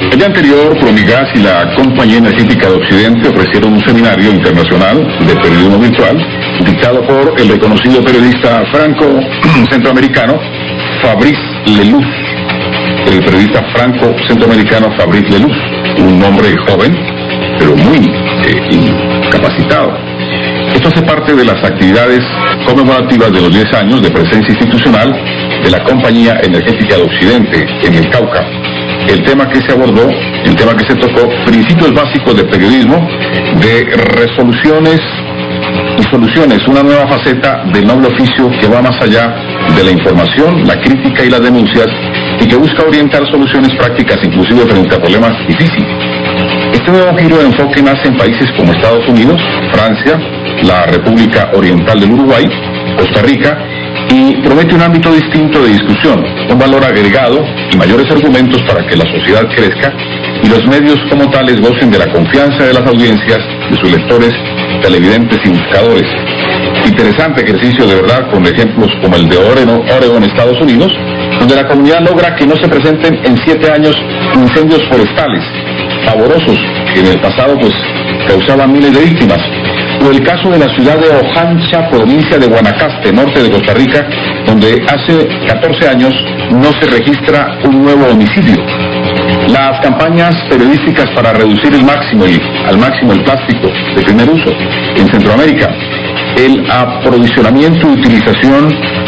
El día anterior, Promigas y la Compañía Energética de Occidente ofrecieron un seminario internacional de periodismo virtual dictado por el reconocido periodista franco-centroamericano Fabrice Lellouche. El periodista franco-centroamericano Fabrice Lellouche, un hombre joven, pero muy incapacitado. Esto hace parte de las actividades conmemorativas de los 10 años de presencia institucional de la Compañía Energética de Occidente en el Cauca. El tema que se abordó, el tema que se tocó, principios básicos de periodismo, de resoluciones y soluciones, una nueva faceta del noble oficio que va más allá de la información, la crítica y las denuncias, y que busca orientar soluciones prácticas inclusive frente a problemas difíciles. Este nuevo giro de enfoque nace en países como Estados Unidos, Francia, la República Oriental del Uruguay, Costa Rica, y promete un ámbito distinto de discusión, un valor agregado y mayores argumentos para que la sociedad crezca y los medios como tales gocen de la confianza de las audiencias, de sus lectores, televidentes y buscadores. Interesante ejercicio de verdad, con ejemplos como el de Oregon, Estados Unidos, donde la comunidad logra que no se presenten en 7 años incendios forestales pavorosos que en el pasado causaban miles de víctimas. O el caso de la ciudad de Ojancha, provincia de Guanacaste, norte de Costa Rica, donde hace 14 años no se registra un nuevo homicidio. Las campañas periodísticas para reducir al máximo el plástico de primer uso en Centroamérica, el aprovisionamiento y utilización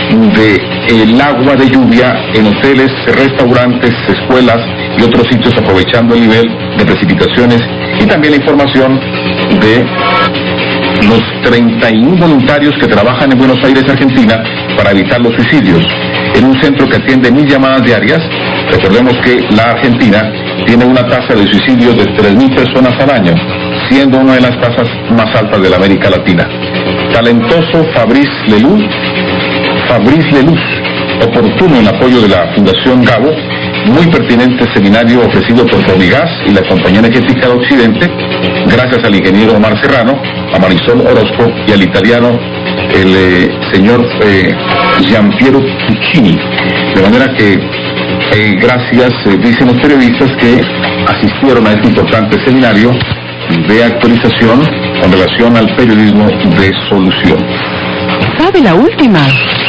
del agua de lluvia en hoteles, restaurantes, escuelas y otros sitios, aprovechando el nivel de precipitaciones, y también la información de los 31 voluntarios que trabajan en Buenos Aires, Argentina, para evitar los suicidios, en un centro que atiende 1000 llamadas diarias. Recordemos que la Argentina tiene una tasa de suicidios de 3000 personas al año, siendo una de las tasas más altas de la América Latina. Talentoso Fabrice Lellouche, oportuno en apoyo de la Fundación Gabo, muy pertinente seminario ofrecido por Promigas y la Compañía Energética de Occidente, gracias al ingeniero Omar Serrano, a Marisol Orozco y al italiano, el señor Giampiero Puccini. De manera que, gracias, dicen los periodistas que asistieron a este importante seminario de actualización con relación al periodismo de solución. ¿Sabe la última?